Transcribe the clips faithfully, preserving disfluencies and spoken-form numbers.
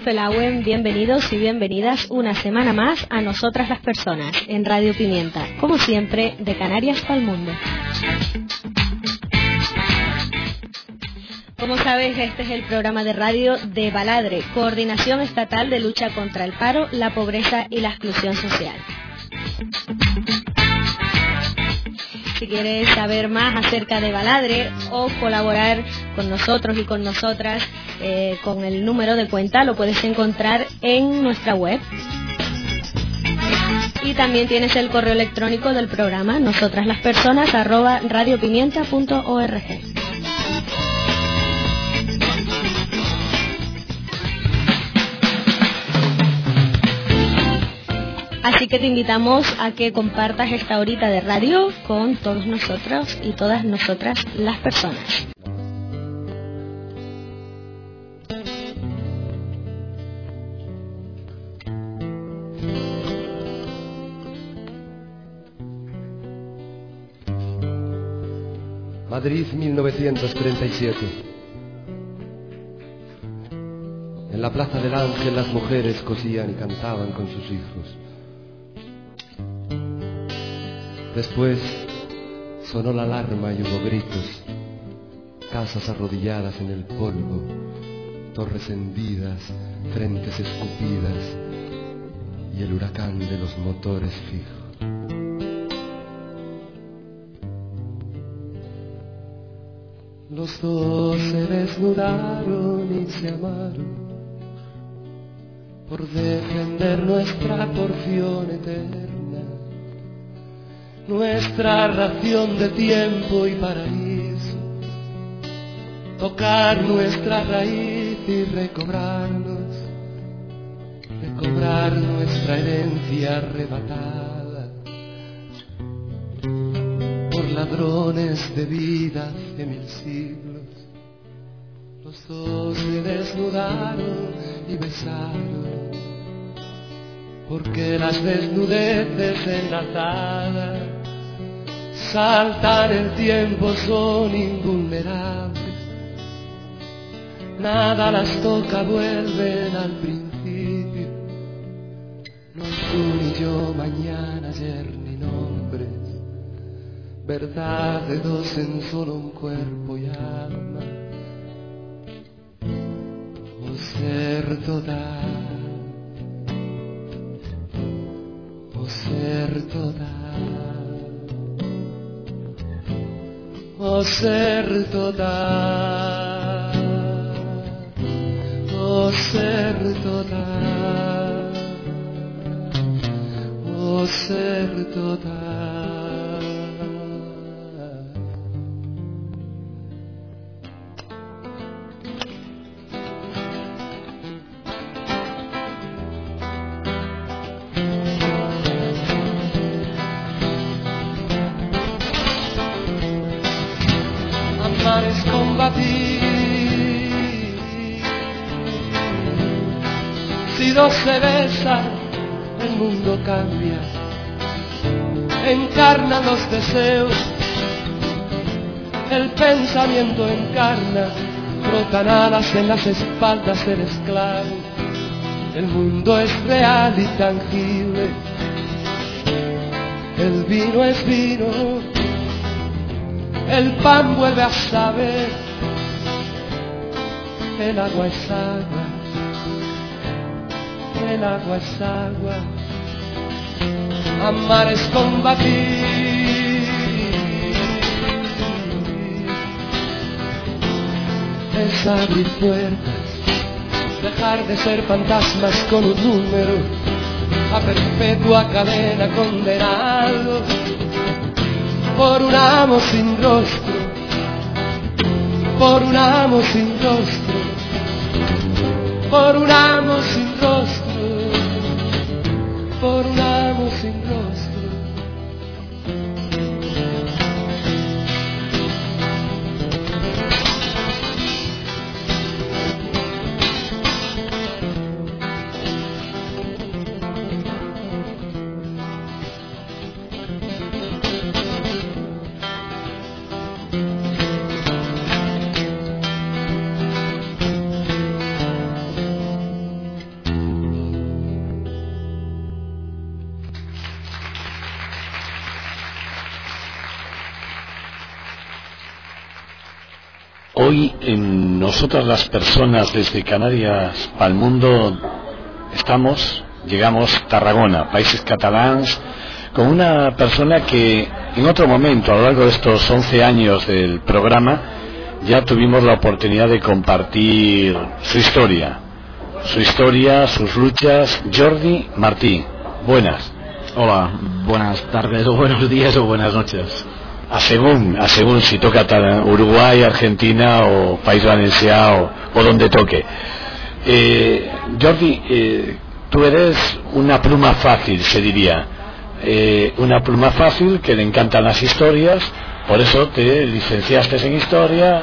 Felauen, bienvenidos y bienvenidas una semana más a Nosotras las Personas, en Radio Pimienta, como siempre, de Canarias para el mundo. Como sabes, este es el programa de radio de Baladre, Coordinación Estatal de Lucha contra el Paro, la Pobreza y la Exclusión Social. Si quieres saber más acerca de Baladre o colaborar con nosotros y con nosotras eh, con el número de cuenta, lo puedes encontrar en nuestra web. Y también tienes el correo electrónico del programa, nosotraslaspersonas arroba radiopimienta punto org. Así que te invitamos a que compartas esta horita de radio con todos nosotros y todas nosotras las personas. Madrid, mil novecientos treinta y siete. En la Plaza del Ángel las mujeres cosían y cantaban con sus hijos. Después sonó la alarma y hubo gritos, casas arrodilladas en el polvo, torres hendidas, frentes escupidas y el huracán de los motores fijos. Los dos se desnudaron y se amaron por defender nuestra porción eterna, nuestra ración de tiempo y paraíso, tocar nuestra raíz y recobrarnos, recobrar nuestra herencia arrebatada por ladrones de vida hace mil siglos. Los dos se desnudaron y besaron, porque las desnudeces enlazadas saltan el tiempo, son invulnerables, nada las toca, vuelven al principio. No tú ni yo, mañana, ayer ni nombres, verdad de dos en solo un cuerpo y alma, o ser total, o ser total, o ser total, o ser total, o ser total. Amar es combatir. Si dos se besan, el mundo cambia. Encarnan los deseos, el pensamiento encarna, brotan alas en las espaldas del esclavo. El mundo es real y tangible, el vino es vino, el pan vuelve a saber, el agua es agua, el agua es agua. Amar es combatir, es abrir puertas, dejar de ser fantasmas con un número, a perpetua cadena condenado por un amo sin rostro, por un amo sin rostro, por un amo sin rostro, por un amo sin rostro. Hoy en nosotras las personas desde Canarias para el mundo estamos, llegamos a Tarragona, Países Catalans, con una persona que en otro momento, a lo largo de estos once años del programa, ya tuvimos la oportunidad de compartir su historia, su historia, sus luchas. Jordi Martí, buenas. Hola, buenas tardes o buenos días o buenas noches. A según, a según si toca Uruguay, Argentina o País Valenciano o, o donde toque. Eh, Jordi, eh, tú eres una pluma fácil, se diría. Eh, una pluma fácil que le encantan las historias, por eso te licenciaste en historia.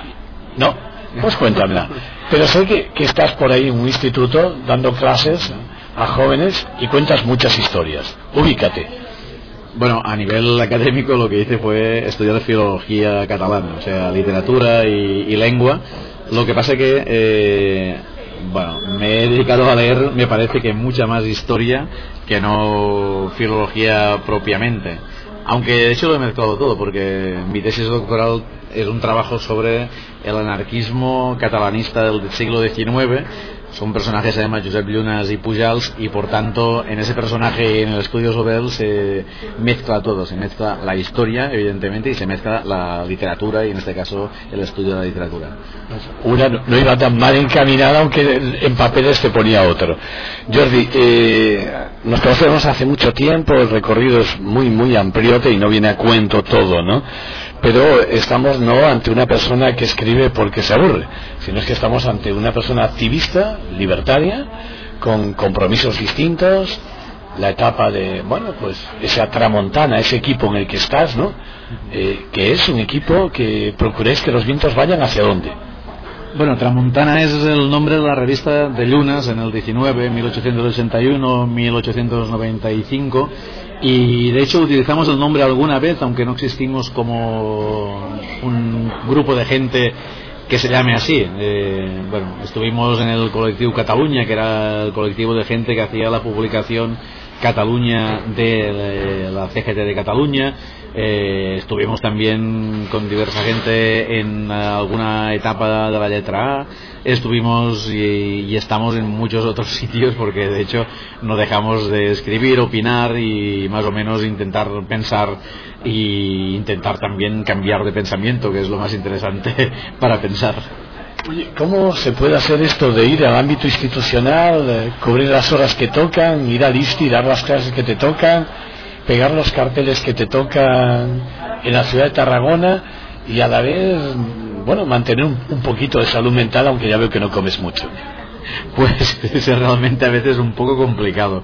No, pues cuéntamela. Pero sé que, que estás por ahí en un instituto dando clases a jóvenes y cuentas muchas historias. Ubícate. Bueno, a nivel académico lo que hice fue estudiar filología catalana, o sea, literatura y, y lengua. Lo que pasa que, eh, bueno, me he dedicado a leer, me parece que mucha más historia que no filología propiamente. Aunque de hecho lo he mezclado todo, porque mi tesis doctoral es un trabajo sobre el anarquismo catalanista del siglo diecinueve. Son personajes, se llaman Josep Llunas y Pujals, y por tanto en ese personaje y en el estudio sobre él se mezcla todo, se mezcla la historia evidentemente y se mezcla la literatura, y en este caso el estudio de la literatura. Una no, no iba tan mal encaminada, aunque en papeles te ponía otro. Jordi, eh, nos conocemos hace mucho tiempo, el recorrido es muy muy ampliote y no viene a cuento todo, ¿no? Pero estamos no ante una persona que escribe porque se aburre, sino es que estamos ante una persona activista, libertaria, con compromisos distintos, la etapa de, bueno, pues esa tramontana, ese equipo en el que estás, ¿no? Eh, que es un equipo que procuréis que los vientos vayan hacia dónde. Bueno, Tramontana es el nombre de la revista de Llunas en el diecinueve, mil ochocientos ochenta y uno, mil ochocientos noventa y cinco, y de hecho utilizamos el nombre alguna vez, aunque no existimos como un grupo de gente que se llame así. Eh, bueno, estuvimos en el colectivo Cataluña, que era el colectivo de gente que hacía la publicación Cataluña de la C G T de Cataluña. Eh, estuvimos también con diversa gente en alguna etapa de la letra A. Estuvimos y, y estamos en muchos otros sitios, porque de hecho no dejamos de escribir, opinar y más o menos intentar pensar y intentar también cambiar de pensamiento, que es lo más interesante para pensar. Oye, ¿cómo se puede hacer esto de ir al ámbito institucional, eh, cubrir las horas que tocan, ir al I S T I, dar las clases que te tocan, pegar los carteles que te tocan en la ciudad de Tarragona y a la vez, bueno, mantener un, un poquito de salud mental, aunque ya veo que no comes mucho? Pues es realmente a veces un poco complicado,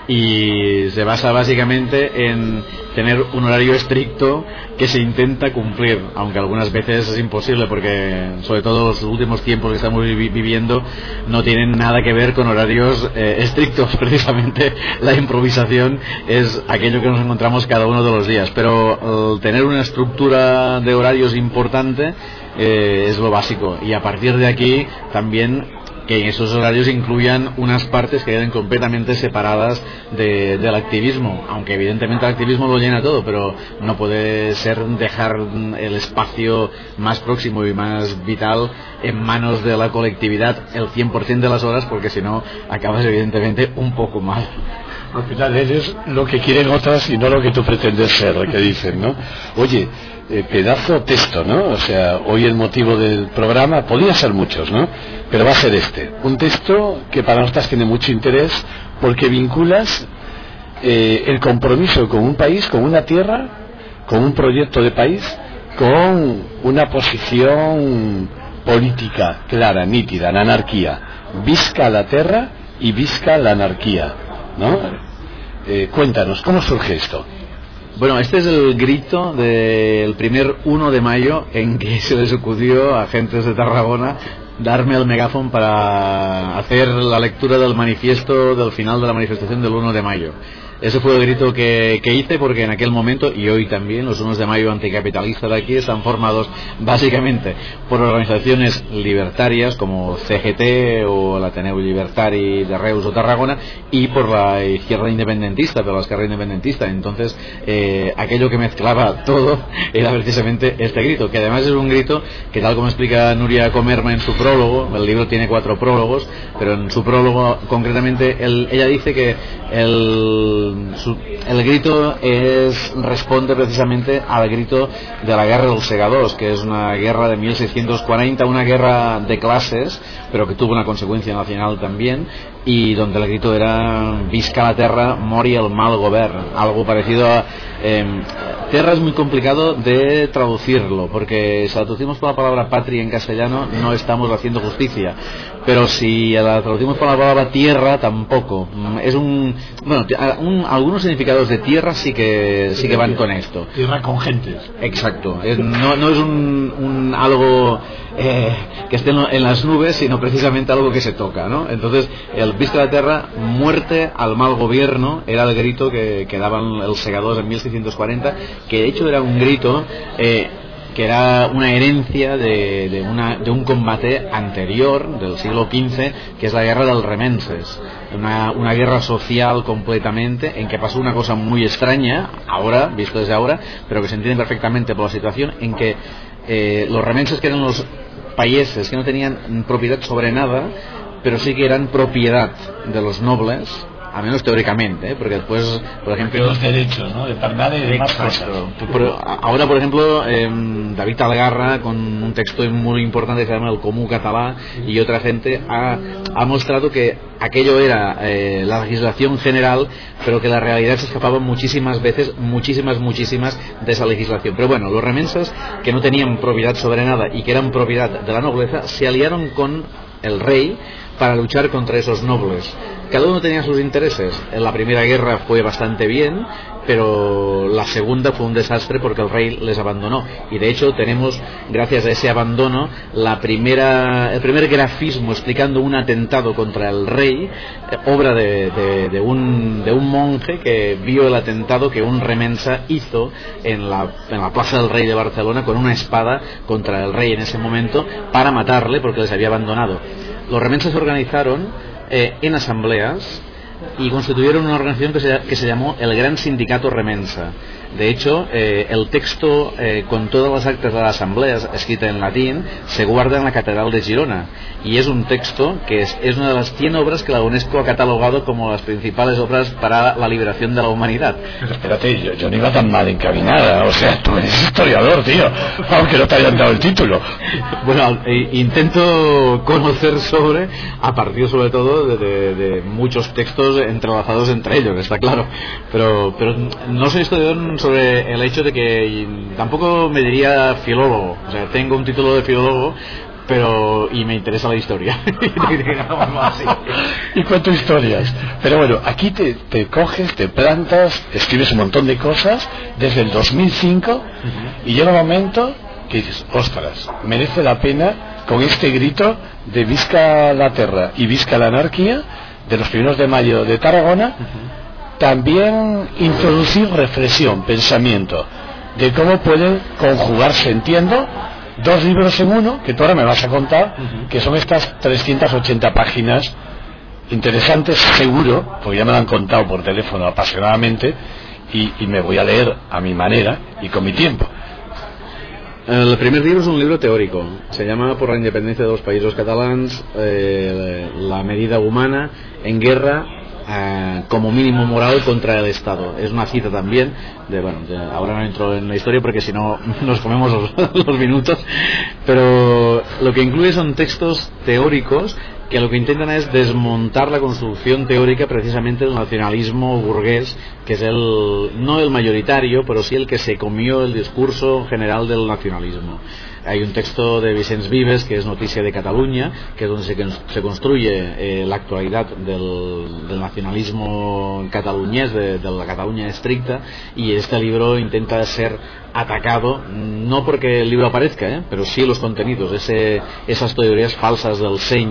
y se basa básicamente en tener un horario estricto que se intenta cumplir, aunque algunas veces es imposible, porque sobre todo los últimos tiempos que estamos vi- viviendo no tienen nada que ver con horarios eh, estrictos. Precisamente la improvisación es aquello que nos encontramos cada uno de los días, pero el tener una estructura de horarios importante eh, es lo básico, y a partir de aquí también que en esos horarios incluyan unas partes que queden completamente separadas de, del activismo, aunque evidentemente el activismo lo llena todo, pero no puede ser dejar el espacio más próximo y más vital en manos de la colectividad el cien por ciento de las horas, porque si no acabas evidentemente un poco mal. Al final eres lo que quieren otras y no lo que tú pretendes ser, lo que dicen, ¿no? Oye, eh, pedazo texto, ¿no? O sea, hoy el motivo del programa, podría ser muchos, ¿no? Pero va a ser este, un texto que para nosotras tiene mucho interés, porque vinculas eh, el compromiso con un país, con una tierra, con un proyecto de país, con una posición política clara, nítida, la anarquía. Visca la tierra y visca la anarquía, ¿no? Eh, cuéntanos, ¿cómo surge esto? Bueno, este es el grito del primer uno de mayo en que se les ocurrió a agentes de Tarragona darme el megáfono para hacer la lectura del manifiesto del final de la manifestación del uno de mayo. ese fue el grito que, que hice, porque en aquel momento, y hoy también, los unos de mayo anticapitalistas de aquí están formados básicamente por organizaciones libertarias como C G T o el Ateneu Libertari de Reus o Tarragona, y por la izquierda independentista, por la izquierda independentista. Entonces, eh, aquello que mezclaba todo era precisamente este grito, que además es un grito que, tal como explica Nuria Comerma en su prólogo, el libro tiene cuatro prólogos, pero en su prólogo concretamente el, ella dice que el, su, el grito es, responde precisamente al grito de la guerra dels segadors, que es una guerra de mil seiscientos cuarenta, una guerra de clases, pero que tuvo una consecuencia nacional también, y donde el grito era visca la terra, mori el mal govern, algo parecido a eh, terra. Es muy complicado de traducirlo, porque si la traducimos por la palabra patria en castellano no estamos haciendo justicia, pero si la traducimos por la palabra tierra tampoco. Es un, bueno, un, algunos significados de tierra sí que sí que van con esto. Tierra con gentes. Exacto. Es, no, no es un, un algo eh, que esté en las nubes, sino precisamente algo que se toca, ¿no? Entonces, el visca la terra, muerte al mal gobierno, era el grito que, que daban los segadors en mil seiscientos cuarenta, que de hecho era un grito eh, que era una herencia de, de, una, de un combate anterior del siglo quince, que es la guerra del Remenses, una, una guerra social completamente, en que pasó una cosa muy extraña ahora, visto desde ahora, pero que se entiende perfectamente por la situación, en que eh, los remenses, que eran los países que no tenían propiedad sobre nada, pero sí que eran propiedad de los nobles, a menos teóricamente, ¿eh? Porque después, por ejemplo, los derechos, ¿no? De Parnada y de demás cosas. Pero ahora, por ejemplo, eh, David Algarra, con un texto muy importante que se llama El Comú Catalá, y otra gente ha, ha mostrado que aquello era eh, la legislación general, pero que la realidad se escapaba muchísimas veces, muchísimas, muchísimas de esa legislación. Pero bueno, los remensas, que no tenían propiedad sobre nada y que eran propiedad de la nobleza, se aliaron con el rey para luchar contra esos nobles. Cada uno tenía sus intereses. En la primera guerra fue bastante bien, pero la segunda fue un desastre porque el rey les abandonó. Y de hecho tenemos, gracias a ese abandono, la primera, el primer grafismo explicando un atentado contra el rey, eh, obra de, de, de, un, de un monje que vio el atentado que un remensa hizo en la, en la Plaza del Rey de Barcelona con una espada contra el rey en ese momento para matarle porque les había abandonado. Los remensas se organizaron eh, en asambleas y constituyeron una organización que se, que se llamó el Gran Sindicato Remensa. De hecho, eh, el texto eh, con todas las actas de las asambleas escrita en latín se guarda en la Catedral de Girona, y es un texto que es, es una de las cien obras que la UNESCO ha catalogado como las principales obras para la liberación de la humanidad. Pero espérate, yo, yo no iba tan mal encaminada, o sea, tú eres historiador, tío, aunque no te hayan dado el título. Bueno, eh, intento conocer sobre, a partir sobre todo de, de, de muchos textos entrelazados entre ellos, está claro, pero, pero no soy historiador sobre el hecho de que tampoco me diría filólogo, o sea, tengo un título de filólogo, pero y me interesa la historia. Y cuento historias. Pero bueno, aquí te, te coges, te plantas, escribes un montón de cosas desde el dos mil cinco, uh-huh. Y llega un momento que dices, ostras, merece la pena con este grito de visca la terra y visca la anarquía de los primeros de mayo de Tarragona, uh-huh. También introducir reflexión, pensamiento, de cómo pueden conjugarse, entiendo, dos libros en uno, que tú ahora me vas a contar, uh-huh. Que son estas trescientas ochenta páginas, interesantes seguro, porque ya me lo han contado por teléfono apasionadamente, y, y me voy a leer a mi manera y con mi tiempo. El primer libro es un libro teórico, se llama Por la independencia de los països catalans, eh, la medida humana en guerra, Uh, como mínimo moral contra el Estado. Es una cita también de, bueno, de, ahora no entro en la historia porque si no nos comemos los, los minutos, pero lo que incluye son textos teóricos que lo que intentan es desmontar la construcción teórica precisamente del nacionalismo burgués, que es el no el mayoritario, pero sí el que se comió el discurso general del nacionalismo. Hay un texto de Vicenç Vives que es Notícia de Cataluña, que es donde se, se construye eh, la actualidad del, del nacionalismo cataluñés, de, de la Cataluña estricta, y este libro intenta ser atacado, no porque el libro aparezca, ¿eh? Pero sí los contenidos, ese, esas teorías falsas del seny, ¿no? de,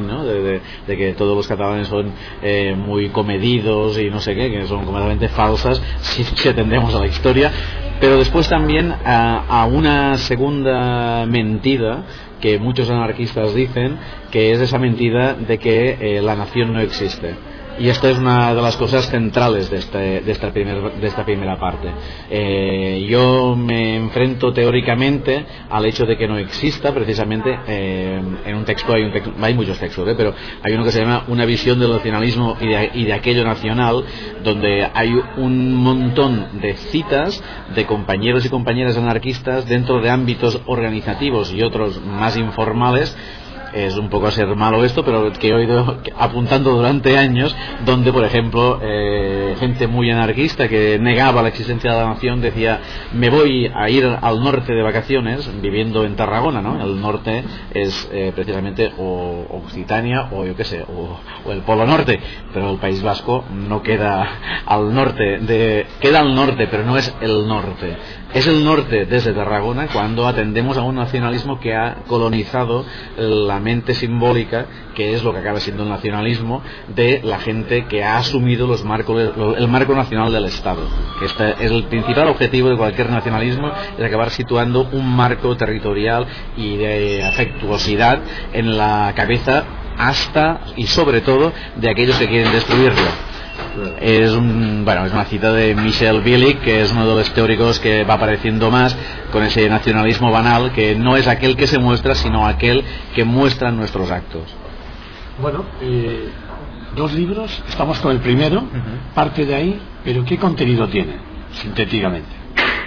de, de que todos los catalanes son eh, muy comedidos y no sé qué, que son completamente falsas si, si atendemos a la historia. Pero después también a, a una segunda mentira que muchos anarquistas dicen, que es esa mentira de que eh, la nación no existe. Y esta es una de las cosas centrales de, este, de, esta, primer, de esta primera parte. Eh, yo me enfrento teóricamente al hecho de que no exista, precisamente eh, en un texto, hay, un texto, hay muchos textos, ¿eh? pero hay uno que se llama Una visión del nacionalismo y de, y de aquello nacional, donde hay un montón de citas de compañeros y compañeras anarquistas dentro de ámbitos organizativos y otros más informales. Es un poco a ser malo esto, pero que he oído apuntando durante años, donde por ejemplo eh, gente muy anarquista que negaba la existencia de la nación decía: me voy a ir al norte de vacaciones, viviendo en Tarragona, ¿no? El norte es eh, precisamente o Occitania o yo qué sé, o, o el Polo Norte, pero el País Vasco no queda al norte de, queda al norte, pero no es el norte. Es el norte desde Tarragona, cuando atendemos a un nacionalismo que ha colonizado la mente simbólica, que es lo que acaba siendo el nacionalismo, de la gente que ha asumido los marcos, el marco nacional del Estado. Que este es el principal objetivo de cualquier nacionalismo, es acabar situando un marco territorial y de afectuosidad en la cabeza hasta y sobre todo de aquellos que quieren destruirlo. Es, un, bueno, es una cita de Michel Billig, que es uno de los teóricos que va apareciendo más con ese nacionalismo banal, que no es aquel que se muestra, sino aquel que muestra nuestros actos. Bueno, eh, dos libros, estamos con el primero, uh-huh. parte de ahí, pero ¿qué contenido tiene, sintéticamente?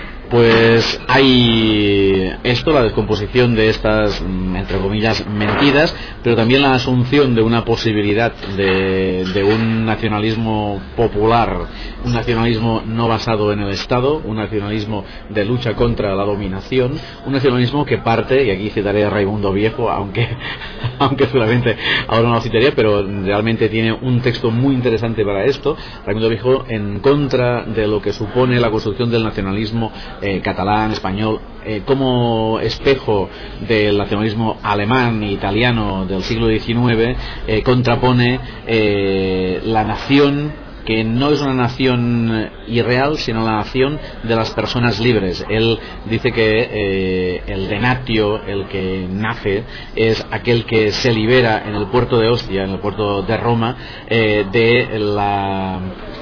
Pues hay esto, la descomposición de estas, entre comillas, mentiras, pero también la asunción de una posibilidad de, de un nacionalismo popular, un nacionalismo no basado en el Estado, un nacionalismo de lucha contra la dominación, un nacionalismo que parte, y aquí citaré a Raimundo Viejo, aunque, aunque seguramente ahora no lo citaría, pero realmente tiene un texto muy interesante para esto. Raimundo Viejo, en contra de lo que supone la construcción del nacionalismo Eh, catalán, español, eh, como espejo del nacionalismo alemán e italiano del siglo diecinueve, eh, contrapone eh, la nación que no es una nación irreal, sino la nación de las personas libres. Él dice que eh, el denatio, el que nace, es aquel que se libera en el puerto de Ostia, en el puerto de Roma, eh, de la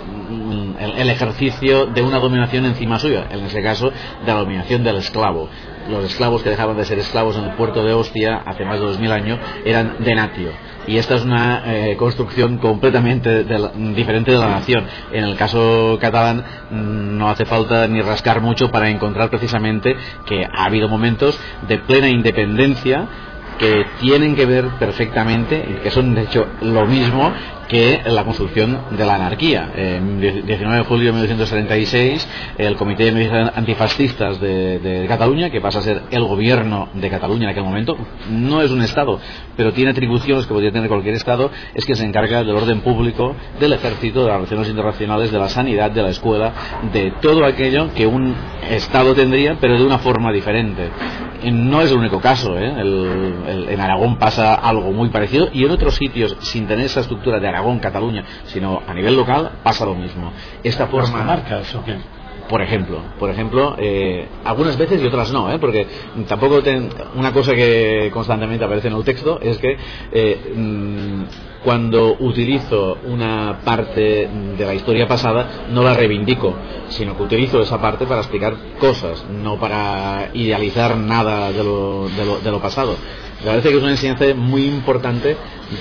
El, el ejercicio de una dominación encima suya, en ese caso de la dominación del esclavo. Los esclavos que dejaban de ser esclavos en el puerto de Ostia hace más de dos mil años eran denatio, y esta es una eh, construcción completamente de la, diferente de la nación. En el caso catalán no hace falta ni rascar mucho para encontrar precisamente que ha habido momentos de plena independencia que tienen que ver perfectamente, y que son de hecho lo mismo que la construcción de la anarquía. En diecinueve de julio de mil novecientos treinta y seis, el Comité de Medidas Antifascistas de, de Cataluña, que pasa a ser el gobierno de Cataluña en aquel momento, no es un Estado, pero tiene atribuciones que podría tener cualquier Estado, es que se encarga del orden público, del ejército, de las relaciones internacionales, de la sanidad, de la escuela, de todo aquello que un Estado tendría, pero de una forma diferente. No es el único caso, ¿eh? el, el, en Aragón pasa algo muy parecido, y en otros sitios, sin tener esa estructura de Aragón, Cataluña, sino a nivel local, pasa lo mismo. Esta forma, ¿las comarcas o qué? Por ejemplo, por ejemplo, eh, algunas veces y otras no, ¿eh? Porque tampoco ten, una cosa que constantemente aparece en el texto es que eh, mmm, cuando utilizo una parte de la historia pasada no la reivindico, sino que utilizo esa parte para explicar cosas, no para idealizar nada de lo, de lo, de lo pasado. Me parece que es una enseñanza muy importante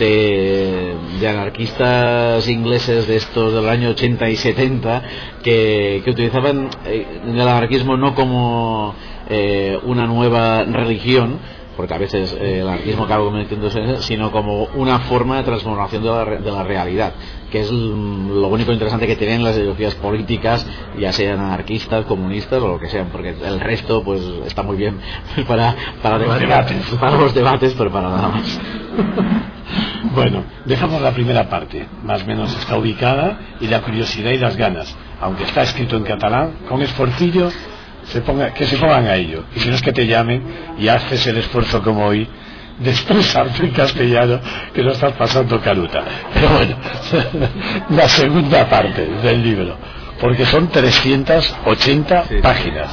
de, de anarquistas ingleses de estos del año ochenta y setenta que, que utilizaban el anarquismo no como eh, una nueva religión, porque a veces eh, el anarquismo acaba convirtiéndose, sino como una forma de transformación de la, de la realidad, que es lo único interesante que tienen las ideologías políticas, ya sean anarquistas, comunistas o lo que sean, porque el resto pues está muy bien para, para, los, debatir, debates. para los debates, pero para nada más. Bueno, dejamos la primera parte, más o menos está ubicada, y la curiosidad y las ganas, aunque está escrito en catalán, con esforcillo, se ponga, que se pongan a ello, y si no es que te llamen y haces el esfuerzo como hoy de expresarte en castellano, que lo estás pasando canuta. Pero bueno, la segunda parte del libro, porque son trescientas ochenta sí. páginas.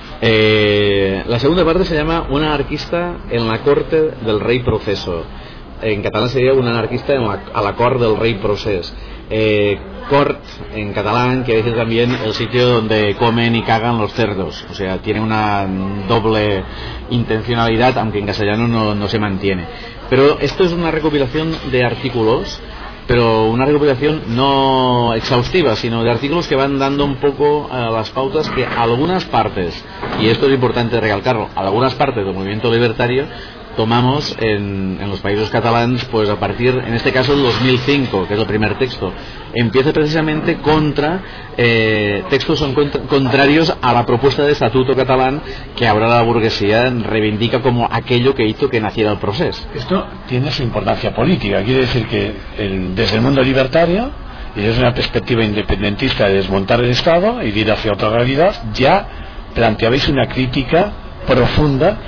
Eh, la segunda parte se llama Un anarquista en la corte del rey Proceso. En catalán sería un anarquista en la, a la cort del rey Procés. Eh, cort en catalán quiere decir también el sitio donde comen y cagan los cerdos, o sea, tiene una doble intencionalidad, aunque en castellano no, no se mantiene. Pero esto es una recopilación de artículos, pero una recopilación no exhaustiva, sino de artículos que van dando un poco a las pautas que algunas partes, y esto es importante recalcarlo, algunas partes del movimiento libertario tomamos en, en los países catalanes, pues a partir, en este caso, el dos mil cinco, que es el primer texto. Empieza precisamente contra eh, textos son contra, contrarios a la propuesta de estatuto catalán que ahora la burguesía reivindica como aquello que hizo que naciera el proceso. Esto tiene su importancia política, quiere decir que el, desde el mundo libertario y desde una perspectiva independentista de desmontar el Estado y de ir hacia otra realidad, ya planteabais una crítica profunda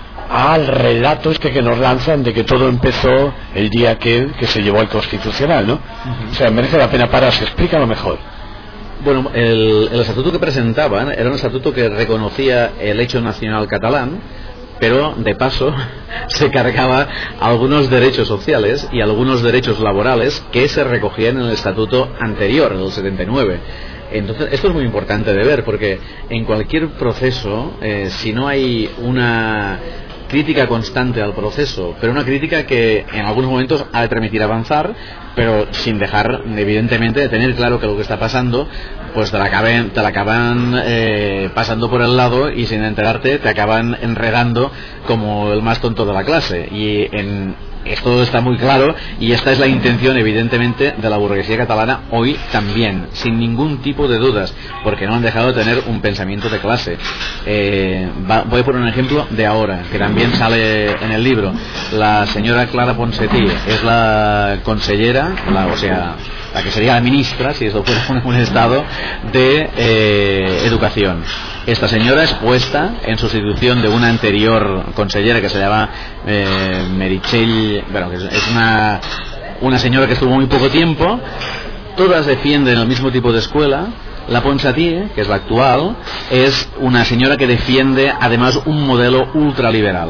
al relato este que nos lanzan de que todo empezó el día aquel que se llevó al Constitucional, ¿no? Uh-huh. O sea, merece la pena pararse, explícalo mejor. Bueno, el, el estatuto que presentaban era un estatuto que reconocía el hecho nacional catalán, pero de paso se cargaba algunos derechos sociales y algunos derechos laborales que se recogían en el estatuto anterior, en el setenta y nueve. Entonces, esto es muy importante de ver, porque en cualquier proceso, eh, si no hay una crítica constante al proceso, pero una crítica que en algunos momentos ha de permitir avanzar, pero sin dejar, evidentemente, de tener claro que lo que está pasando, pues te la acaban, te la acaban eh, pasando por el lado y sin enterarte te acaban enredando como el más tonto de la clase. Y en esto está muy claro, y esta es la intención, evidentemente, de la burguesía catalana hoy también, sin ningún tipo de dudas, porque no han dejado de tener un pensamiento de clase. Eh, va, voy a poner un ejemplo de ahora, que también sale en el libro. La señora Clara Ponsatí es la consellera, la, o sea, la que sería la ministra, si esto fuera un, un estado, de eh, educación. Esta señora es puesta en sustitución de una anterior consellera que se llama eh, Meritxell, bueno, que es una, una señora que estuvo muy poco tiempo. Todas defienden el mismo tipo de escuela. La Ponsatí, que es la actual, es una señora que defiende además un modelo ultraliberal,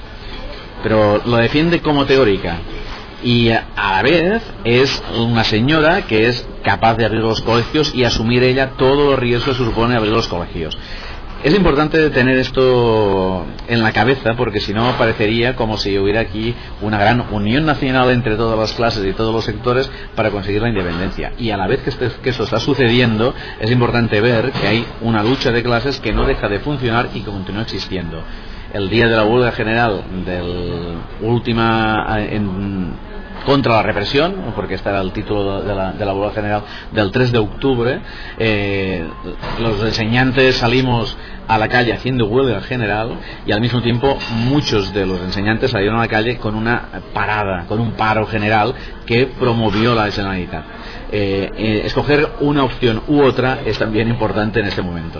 pero lo defiende como teórica, y a la vez es una señora que es capaz de abrir los colegios y asumir ella todos los riesgos que supone abrir los colegios. Es importante tener esto en la cabeza, porque si no parecería como si hubiera aquí una gran unión nacional entre todas las clases y todos los sectores para conseguir la independencia. Y a la vez que, este, que esto está sucediendo, es importante ver que hay una lucha de clases que no deja de funcionar y que continúa existiendo. El día de la huelga general del última en, contra la represión, porque este era el título de la, de la huelga general del tres de octubre, eh, los enseñantes salimos a la calle haciendo huelga general, y al mismo tiempo muchos de los enseñantes salieron a la calle con una parada, con un paro general que promovió la Generalitat. Eh, eh, escoger una opción u otra es también importante en este momento.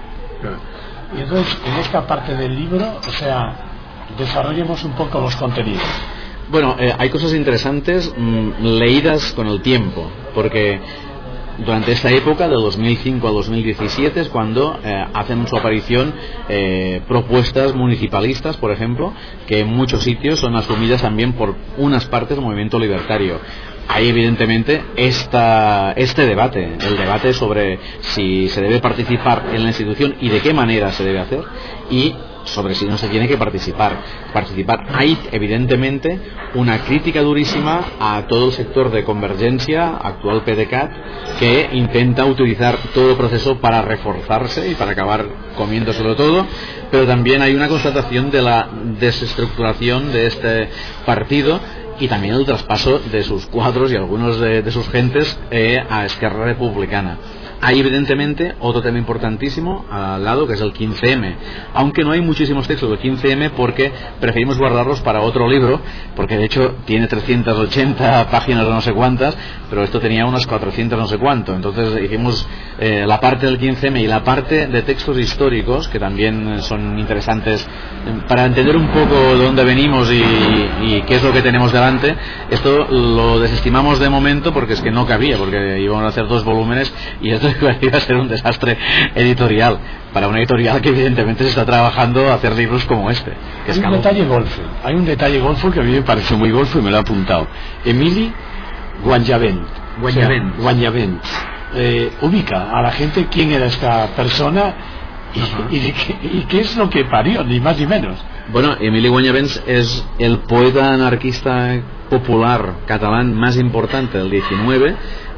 Y entonces, en esta parte del libro, o sea, desarrollemos un poco los contenidos. Bueno, eh, hay cosas interesantes mmm, leídas con el tiempo, porque durante esta época, de dos mil cinco a dos mil diecisiete, es cuando eh, hacen su aparición eh, propuestas municipalistas, por ejemplo, que en muchos sitios son asumidas también por unas partes del movimiento libertario. Hay evidentemente esta, este debate, el debate sobre si se debe participar en la institución y de qué manera se debe hacer, y sobre si no se tiene que participar. Participar. Hay evidentemente una crítica durísima a todo el sector de Convergencia, actual PDeCAT, que intenta utilizar todo el proceso para reforzarse y para acabar comiéndoselo todo, pero también hay una constatación de la desestructuración de este partido y también el traspaso de sus cuadros y algunos de, de sus gentes eh, a Esquerra Republicana. Hay evidentemente otro tema importantísimo al lado, que es el quince eme, aunque no hay muchísimos textos del quince eme porque preferimos guardarlos para otro libro, porque de hecho tiene trescientas ochenta páginas o no sé cuántas, pero esto tenía unas cuatrocientas no sé cuánto. Entonces hicimos eh, la parte del quince eme y la parte de textos históricos, que también son interesantes para entender un poco de dónde venimos y, y qué es lo que tenemos delante. Esto lo desestimamos de momento porque es que no cabía, porque íbamos a hacer dos volúmenes y esto iba a ser un desastre editorial para una editorial que evidentemente se está trabajando a hacer libros como este. Que es hay un detalle golfo, hay un detalle golfo que a mí me parece muy golfo y me lo he apuntado. Emili Guanyavent. Guanyavent. O sea, Guanyavent. Eh, ubica a la gente quién era esta persona y, y, y, y qué es lo que parió, ni más ni menos. Bueno, Emili Guanyavent es el poeta anarquista popular catalán más importante del diecinueve.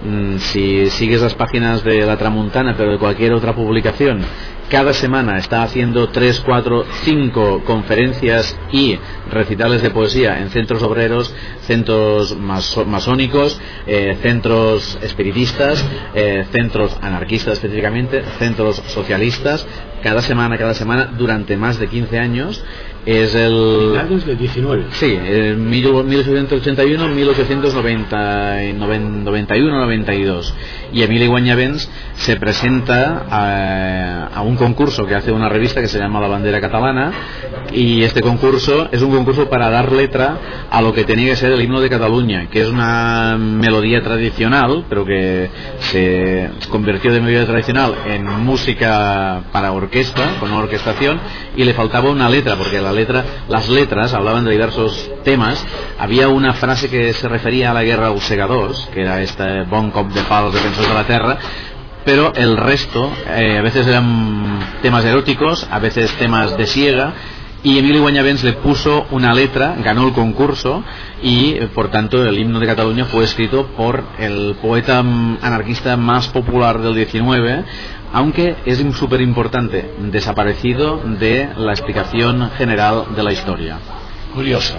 Si sigues las páginas de La Tramuntana, pero de cualquier otra publicación, cada semana está haciendo tres, cuatro, cinco conferencias y recitales de poesía en centros obreros, centros maso- masónicos, eh, centros espiritistas, eh, centros anarquistas específicamente, centros socialistas, cada semana, cada semana, durante más de quince años. Es el... Finales del diecinueve. Sí, en mil ochocientos ochenta y uno, mil ochocientos noventa y uno, noventa y dos. Y Emili Guanyavent se presenta a, a un concurso que hace una revista que se llama La Bandera Catalana, y este concurso es un concurso para dar letra a lo que tenía que ser el himno de Cataluña, que es una melodía tradicional, pero que se convirtió de melodía tradicional en música para orquesta, con una orquestación, y le faltaba una letra, porque la letra, las letras hablaban de diversos temas. Había una frase que se refería a la guerra dels segadors, que era este bon cop de pal als defensors de la terra, pero el resto eh, a veces eran temas eróticos, a veces temas de siega, y Emili Guanyavent le puso una letra, ganó el concurso y por tanto el himno de Cataluña fue escrito por el poeta anarquista más popular del diecinueve, aunque es súper importante, desaparecido de la explicación general de la historia. Curioso.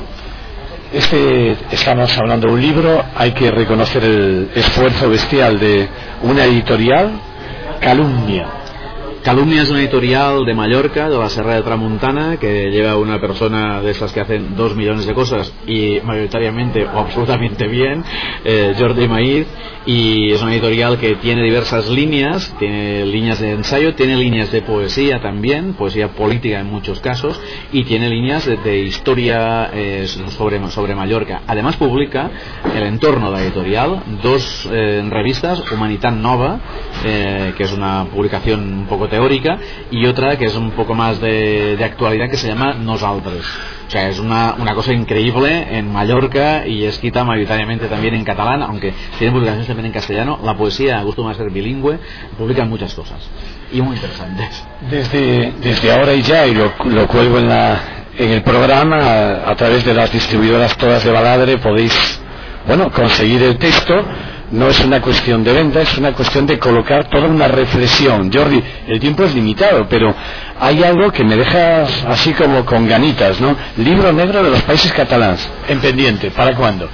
Este, estamos hablando de un libro, hay que reconocer el esfuerzo bestial de una editorial, Calumnia. Calumnia es una editorial de Mallorca, de la Serra de Tramuntana, que lleva una persona de estas que hacen dos millones de cosas y mayoritariamente o absolutamente bien, eh, Jordi Maíz, y es una editorial que tiene diversas líneas, tiene líneas de ensayo, tiene líneas de poesía también, poesía política en muchos casos, y tiene líneas de, de historia eh, sobre, sobre Mallorca. Además publica el entorno de la editorial, dos eh, revistas, Humanitat Nova, eh, que es una publicación un poco teórica, y otra que es un poco más de, de actualidad, que se llama Nosaltres. O sea, es una, una cosa increíble en Mallorca y escrita mayoritariamente también en catalán, aunque tiene publicaciones también en castellano. La poesía acostuma a ser bilingüe, publican muchas cosas y muy interesantes. Desde, desde ahora y ya, y lo, lo cuelgo en, la, en el programa, a, a través de las distribuidoras todas de Baladre, podéis, bueno, conseguir el texto. No es una cuestión de venta, es una cuestión de colocar toda una reflexión. Jordi, el tiempo es limitado, pero hay algo que me deja así como con ganitas, ¿no? Libro negro de los países catalanes, en pendiente. ¿Para cuándo?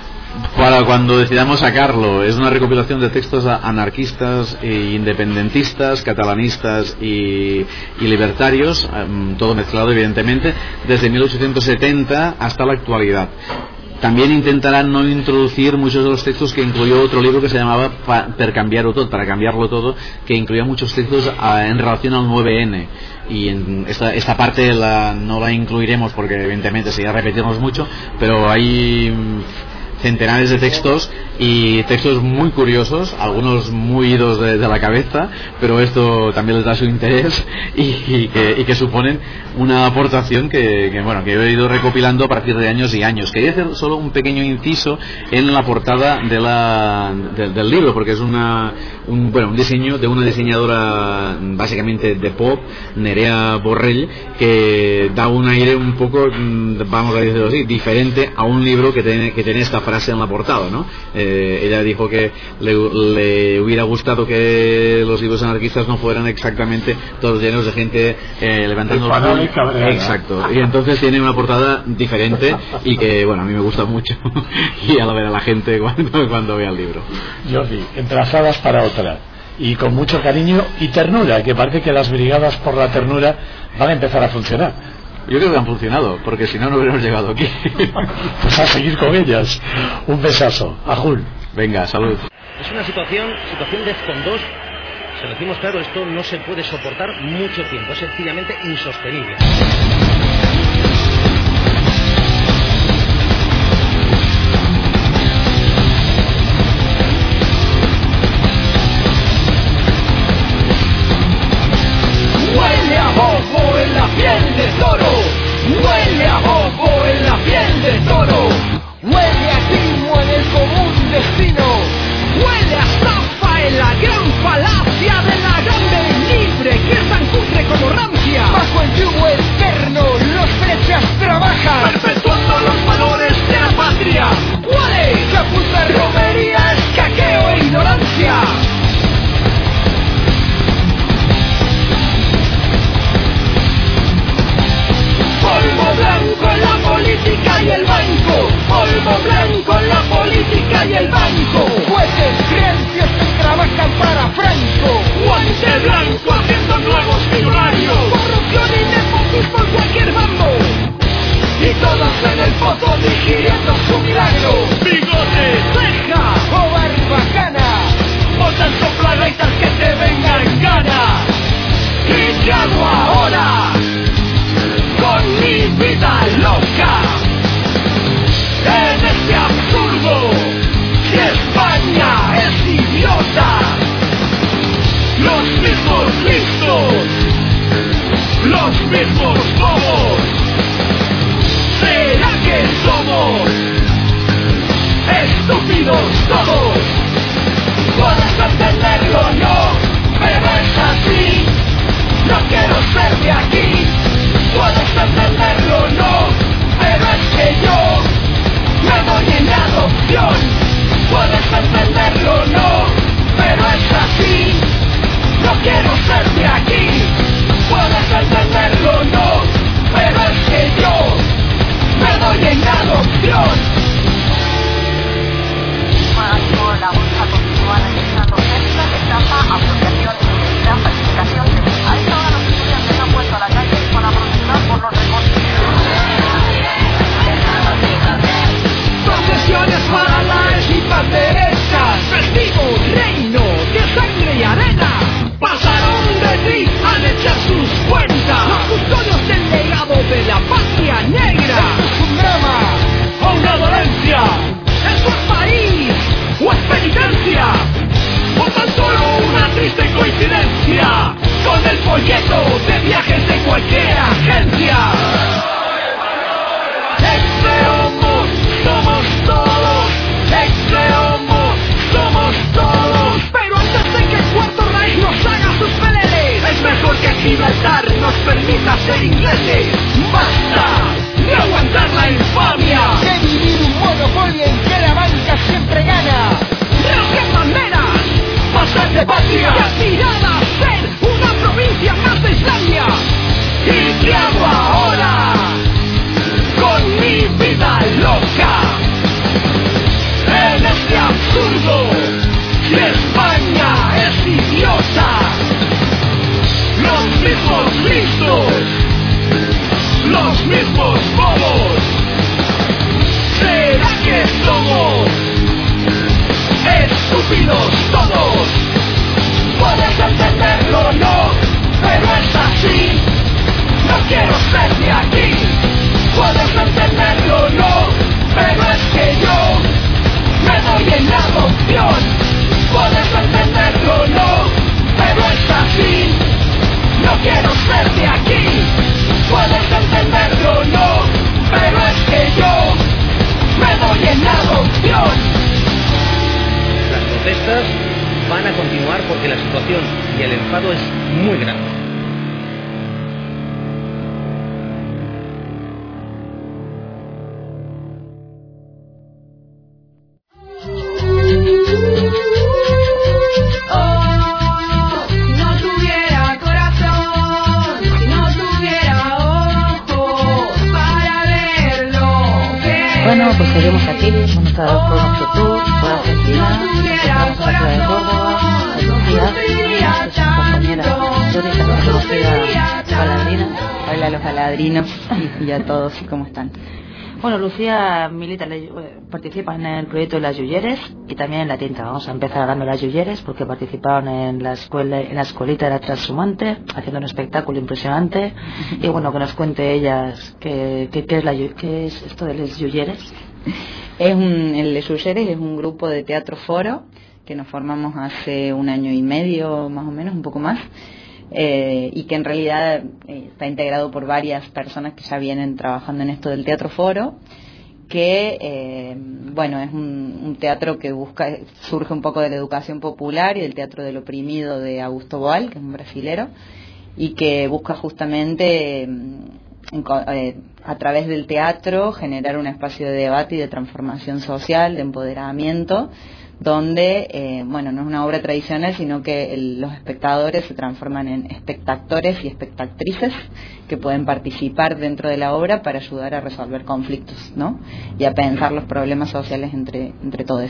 Para cuando decidamos sacarlo. Es una recopilación de textos anarquistas e independentistas, catalanistas y, y libertarios, todo mezclado evidentemente, desde mil ochocientos setenta hasta la actualidad. También intentarán no introducir muchos de los textos que incluyó otro libro que se llamaba Per cambiar-ho tot, para cambiarlo todo, que incluía muchos textos a, en relación al nueve ene. Y en esta, esta parte la, no la incluiremos porque evidentemente sería repetirnos mucho, pero hay centenares de textos y textos muy curiosos, algunos muy idos de, de la cabeza, pero esto también les da su interés y, y, que, y que suponen una aportación que, que bueno que he ido recopilando a partir de años y años. Quería hacer solo un pequeño inciso en la portada de la, de, del libro, porque es una un, bueno un diseño de una diseñadora básicamente de pop, Nerea Borrell, que da un aire un poco, vamos a decirlo así, diferente a un libro que tiene, que tiene esta frase en la portada, ¿no? Eh, ella dijo que le, le hubiera gustado que los libros anarquistas no fueran exactamente todos llenos de gente eh, levantando los puños. Exacto. Y entonces tiene una portada diferente y que, bueno, a mí me gusta mucho y a la ver a la gente cuando, cuando vea el libro. Jordi, entrelazadas para otra. y con mucho cariño y ternura, que parece que las brigadas por la ternura van a empezar a funcionar. Yo creo que han funcionado, porque si no, no hubiéramos llegado aquí. Pues a seguir con ellas. Un besazo. Ajul. Venga, salud. Es una situación, situación de con dos. Se lo decimos claro, esto no se puede soportar mucho tiempo, es sencillamente insostenible. Huele a bobo en la piel de toro, huele a bobo en la piel de toro, huele a timo en el común destino, huele a estafa en la gran falacia de la grande libre que es tan cutre como rancia. Bajo el yugo eterno los flechas trabajan, perpetuando los valores de la patria. ¿Cuál chapuza, romería, escaqueo e ignorancia? Polvo blanco en la política y el banco, polvo blanco en la política y el banco. Jueces, creencias que trabajan para Franco, guante blanco haciendo nuevos millonarios, corrupción y nepotismo en cualquier bando, y todos en el pozo digiriendo su milagro. Bigote, ceja o barbacana, botas sopladaitas que te vengan ganas. ¿Y qué hago ahora con mi vida loca? En este absurdo, si España es idiota, los mismos listos, los mismos bobos, ¿será que somos estúpidos todos? Puedes entenderlo, no, pero es así. No quiero ser de aquí. Puedes entenderlo, no, pero es que yo me doy en adopción. Puedes entenderlo, no, pero es así. No quiero ser de aquí. Puedes entenderlo, no, pero es que yo me doy en adopción. Bueno, la bolsa continúa registrando células, estafa, apropiación indebida, falsificación de... Ahí todos los estudiantes han puesto a la calle para protestar por los recortes. Procesiones para las equipas derechas, festivo reino de sangre y arena. Pasaron de ti, han hecho sus cuentas, los custodios del legado de la patria negra. Esto es un drama o una dolencia, esto es país o es penitencia, o tan solo una triste coincidencia con el folleto de viajes de cualquier agencia. Ex-Homos somos todos, ex-Homos somos todos, pero antes de que el Cuarto Reich nos haga sus peleles, es mejor que Gibraltar nos permita ser ingleses. ¡Basta de aguantar la infamia de vivir un monopolio en que la banca siempre gana! ¡No qué maneras! ¡Pasar de patria! ¡Y aspirada a ser una provincia más de Islandia! ¿Y qué hago ahora con mi vida loca? En este absurdo, si España es idiota, los mismos listos, los mismos bobos, ¿será que somos estúpidos todos? Puedes entenderlo, no, pero es así. No quiero ser de aquí. Puedes entenderlo, no, pero es que yo me doy en adopción. Puedes entenderlo, no, pero es así. No quiero ser de aquí. Puedes entenderlo, no, pero es que yo me doy en adopción. Las protestas van a continuar porque la situación y el enfado es muy grande. Bueno, pues seguimos aquí, vamos a dar por nuestro tour por Argentina, estamos en la ciudad de Córdoba, Andalucía. Lucía Baladrina. Hola a los baladrinos y, y a todos, ¿cómo están? Bueno, Lucía milita, participa en el proyecto de las Yuyeres y también en la tinta. Vamos a empezar hablando de las Yuyeres porque participaron en la escuela, en la escuelita de la Transhumante, haciendo un espectáculo impresionante. Y bueno, que nos cuente ellas qué, qué, qué, es, la, qué es esto de las Yuyeres. Es un, el Les Yuyeres es un grupo de teatro foro que nos formamos hace un año y medio, más o menos, un poco más. Eh, y que en realidad eh, está integrado por varias personas que ya vienen trabajando en esto del teatro foro, que eh, bueno, es un, un teatro que busca, surge un poco de la educación popular y del teatro del oprimido de Augusto Boal, que es un brasilero, y que busca justamente eh, en, eh, a través del teatro generar un espacio de debate y de transformación social, de empoderamiento, donde, eh, bueno, no es una obra tradicional, sino que el, los espectadores se transforman en espectadores y espectatrices que pueden participar dentro de la obra para ayudar a resolver conflictos, ¿no? Y a pensar los problemas sociales entre, entre todos.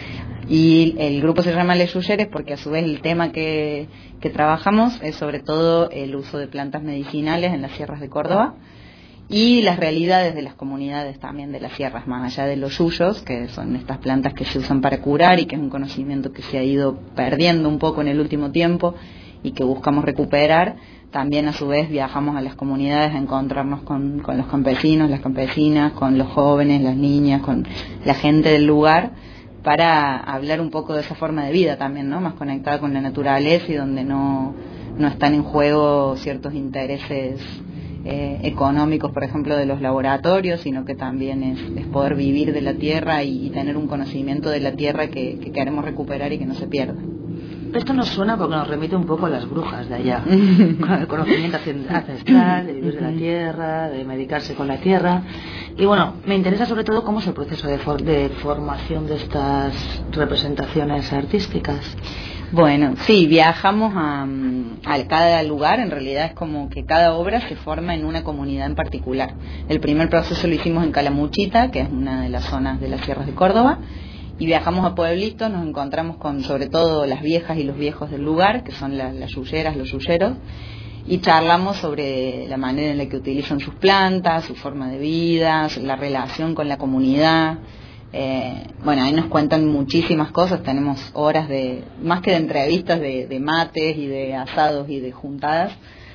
Y el grupo se llama Les Yuyeres porque a su vez el tema que, que trabajamos es sobre todo el uso de plantas medicinales en las sierras de Córdoba y las realidades de las comunidades también de las sierras, más allá de los yuyos, que son estas plantas que se usan para curar y que es un conocimiento que se ha ido perdiendo un poco en el último tiempo y que buscamos recuperar. También a su vez viajamos a las comunidades a encontrarnos con, con los campesinos, las campesinas, con los jóvenes, las niñas, con la gente del lugar, para hablar un poco de esa forma de vida también, ¿no? Más conectada con la naturaleza y donde no, no están en juego ciertos intereses Eh, económicos, por ejemplo, de los laboratorios, sino que también es, es poder vivir de la tierra y, y tener un conocimiento de la tierra que, que queremos recuperar y que no se pierda. Esto nos suena porque nos remite un poco a las brujas de allá, con el conocimiento ancestral, de vivir de la tierra, de medicarse con la tierra. Y bueno, me interesa sobre todo cómo es el proceso de, for de formación de estas representaciones artísticas. Bueno, sí, viajamos a, a cada lugar. En realidad es como que cada obra se forma en una comunidad en particular. El primer proceso lo hicimos en Calamuchita, que es una de las zonas de las sierras de Córdoba, y viajamos a pueblitos, nos encontramos con sobre todo las viejas y los viejos del lugar, que son las, las yuyeras, los yuyeros, y charlamos sobre la manera en la que utilizan sus plantas, su forma de vida, la relación con la comunidad. Eh, bueno, ahí nos cuentan muchísimas cosas, tenemos horas de, más que de entrevistas, de, de mates y de asados y de juntadas,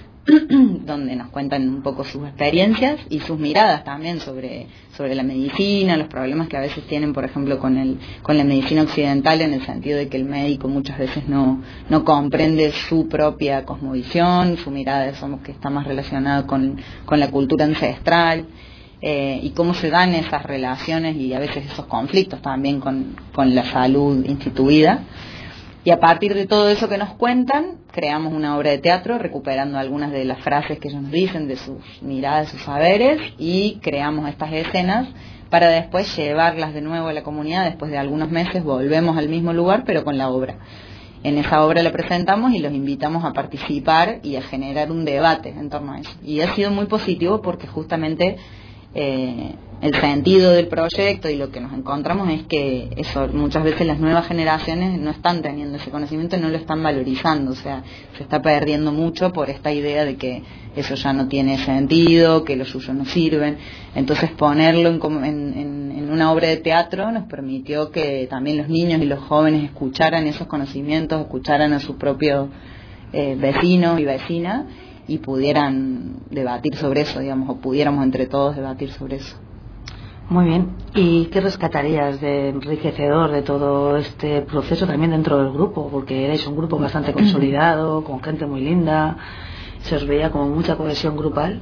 donde nos cuentan un poco sus experiencias y sus miradas también sobre, sobre la medicina, los problemas que a veces tienen, por ejemplo, con el, con la medicina occidental, en el sentido de que el médico muchas veces no, no comprende su propia cosmovisión, su mirada es como que está más relacionada con, con la cultura ancestral. Eh, y cómo se dan esas relaciones y a veces esos conflictos también con, con la salud instituida. Y a partir de todo eso que nos cuentan, creamos una obra de teatro recuperando algunas de las frases que ellos nos dicen, de sus miradas, sus saberes, y creamos estas escenas para después llevarlas de nuevo a la comunidad. Después de algunos meses volvemos al mismo lugar, pero con la obra. En esa obra la presentamos y los invitamos a participar y a generar un debate en torno a eso. Y ha sido muy positivo porque justamente Eh, el sentido del proyecto y lo que nos encontramos es que eso, muchas veces las nuevas generaciones no están teniendo ese conocimiento y no lo están valorizando, o sea, se está perdiendo mucho por esta idea de que eso ya no tiene sentido, que los suyos no sirven. Entonces ponerlo en, en, en una obra de teatro nos permitió que también los niños y los jóvenes escucharan esos conocimientos, escucharan a sus propios eh, vecinos y vecinas, y pudieran debatir sobre eso, digamos, o pudiéramos entre todos debatir sobre eso. Muy bien. ¿Y qué rescatarías de enriquecedor de todo este proceso también dentro del grupo? Porque erais un grupo bastante consolidado, con gente muy linda, se os veía como mucha cohesión grupal.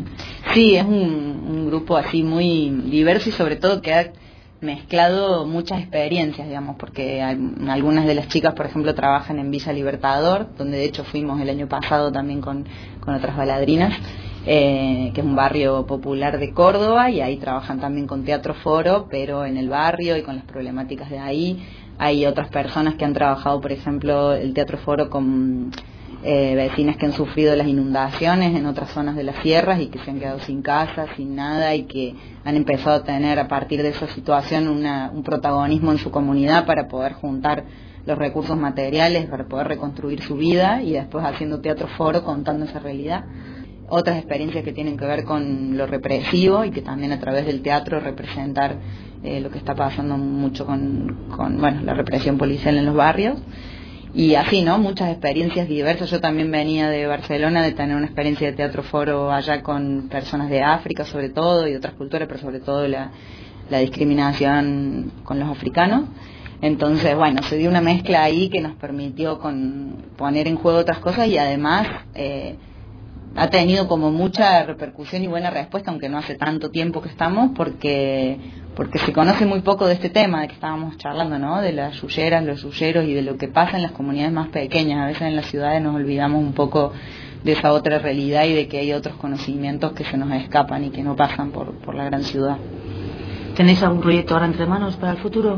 Sí, es un, un grupo así muy diverso y sobre todo que ha mezclado muchas experiencias, digamos, porque hay, algunas de las chicas, por ejemplo, trabajan en Villa Libertador, donde de hecho fuimos el año pasado también con, con otras baladrinas, eh, que es un barrio popular de Córdoba, y ahí trabajan también con teatro foro, pero en el barrio y con las problemáticas de ahí. Hay otras personas que han trabajado, por ejemplo, el teatro foro con eh, vecinas que han sufrido las inundaciones en otras zonas de las sierras y que se han quedado sin casa, sin nada, y que han empezado a tener a partir de esa situación una, un protagonismo en su comunidad para poder juntar los recursos materiales para poder reconstruir su vida y después haciendo teatro foro contando esa realidad. Otras experiencias que tienen que ver con lo represivo y que también a través del teatro representar eh, lo que está pasando mucho con, con bueno, la represión policial en los barrios. Y así, ¿no? Muchas experiencias diversas. Yo también venía de Barcelona de tener una experiencia de teatro foro allá con personas de África sobre todo y de otras culturas, pero sobre todo la, la discriminación con los africanos. Entonces, bueno, se dio una mezcla ahí que nos permitió con poner en juego otras cosas y además eh, ha tenido como mucha repercusión y buena respuesta, aunque no hace tanto tiempo que estamos, porque porque se conoce muy poco de este tema de que estábamos charlando, ¿no? De las yulleras, los yulleros y de lo que pasa en las comunidades más pequeñas. A veces en las ciudades nos olvidamos un poco de esa otra realidad y de que hay otros conocimientos que se nos escapan y que no pasan por, por la gran ciudad. ¿Tenéis algún proyecto ahora entre manos para el futuro?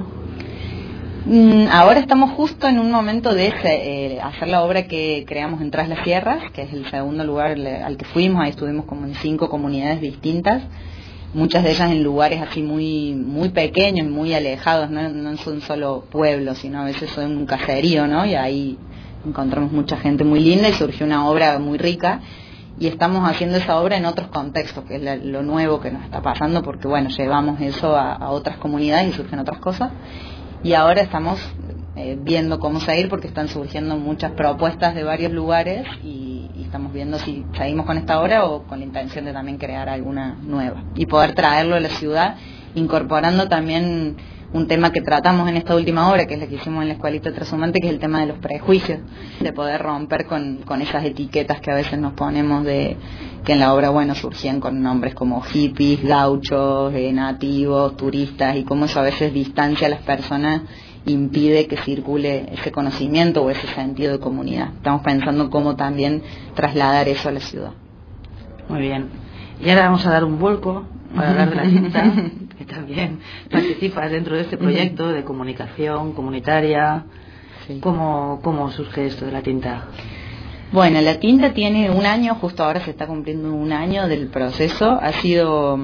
Mm, ahora estamos justo en un momento de ese, eh, hacer la obra que creamos en Tras las Sierras, que es el segundo lugar al que fuimos. Ahí estuvimos como en cinco comunidades distintas, muchas de ellas en lugares así muy muy pequeños, muy alejados, no, no son solo pueblos, sino a veces son un caserío, ¿no? Y ahí encontramos mucha gente muy linda y surgió una obra muy rica. Y estamos haciendo esa obra en otros contextos, que es la, lo nuevo que nos está pasando, porque bueno, llevamos eso a, a otras comunidades y surgen otras cosas. Y ahora estamos eh, viendo cómo seguir, porque están surgiendo muchas propuestas de varios lugares y, y estamos viendo si seguimos con esta obra o con la intención de también crear alguna nueva y poder traerlo a la ciudad, incorporando también un tema que tratamos en esta última obra, que es la que hicimos en la Escuelita Trashumante, que es el tema de los prejuicios, de poder romper con, con esas etiquetas que a veces nos ponemos, de que en la obra, bueno, surgían con nombres como hippies, gauchos, eh, nativos, turistas, y cómo eso a veces distancia a las personas, impide que circule ese conocimiento o ese sentido de comunidad. Estamos pensando cómo también trasladar eso a la ciudad. Muy bien. Y ahora vamos a dar un vuelco para hablar de la tinta, que también participas dentro de este proyecto de comunicación comunitaria. Sí. ¿Cómo, cómo surge esto de la tinta? Bueno, la tinta tiene un año, justo ahora se está cumpliendo un año del proceso. Ha sido,